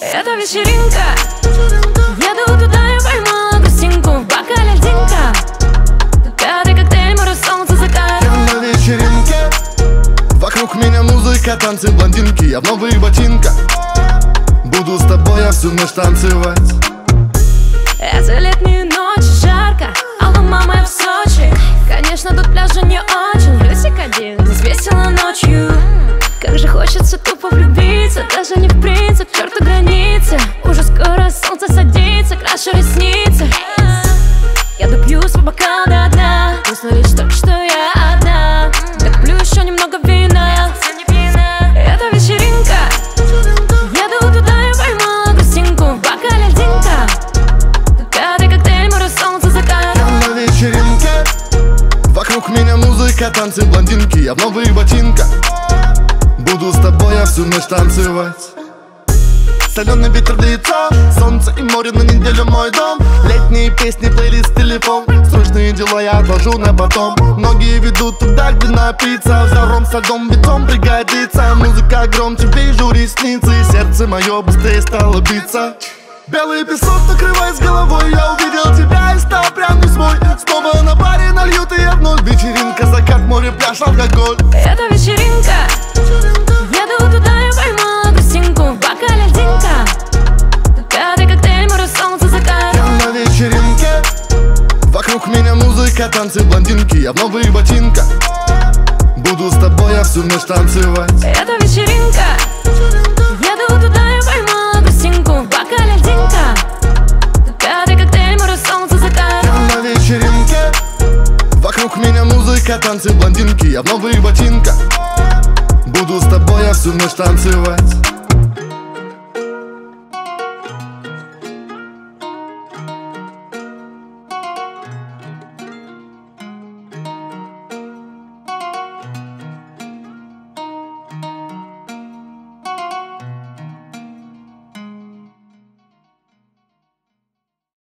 Это вечеринка. Еду туда и поймала гостинку. В бокале льдинка. Пятый коктейль, море, солнце, закат. Я на вечеринке. Вокруг меня музыка, танцы, блондинки. Я в новых ботинках. Буду с тобой я всю ночь танцевать. Это летнюю ночь, жарко. Алло, мама, я в Сочи. Конечно, тут пляжа не очень. Рысик один, здесь весело ночью. Как же хочется тупо влюбиться. Даже не в принцип, к черту границы. Уже скоро солнце садится, крашу ресницы. Я допью свой бокал до дна. Грустно лишь только что я одна. Доплю еще немного вина. Это вечеринка. Еду туда и поймала гостинку. В бокале льдинка. Пятый коктейль, море, солнце, закат. Я на вечеринке. Вокруг меня музыка, танцы, блондинки. Я в новых ботинках. Буду с тобой я всю ночь танцевать. Соленый ветер в лицо, солнце и море на неделю мой дом. Летние песни, плейлист, телефон. Срочные дела я отложу на потом. Многие ведут туда, где напиться. Взором со льдом, бетон пригодится. Музыка громче, вижу ресницы. Сердце мое быстрее стало биться. Белый песок накрывает с головой. Я увидел тебя и стал прям не свой. Снова на баре нальют и я вновь. Вечеринка, закат, море, пляж, алкоголь. Это вечеринка. Еду туда и поймала гостинку. В бокале льдинка. Пятый коктейль, море, солнце, закат. Я на вечеринке. Вокруг меня музыка, танцы, блондинки. Я в новых ботинках. Буду с тобой я всю ночь танцевать. Это вечеринка. Еду туда и поймала гостинку. В бокале льдинка. Пятый коктейль, море, солнце, закат. Я на вечеринке. Вокруг меня музыка, танцы, блондинки. Я в новых ботинках. Буду с тобой я всю ночь танцевать.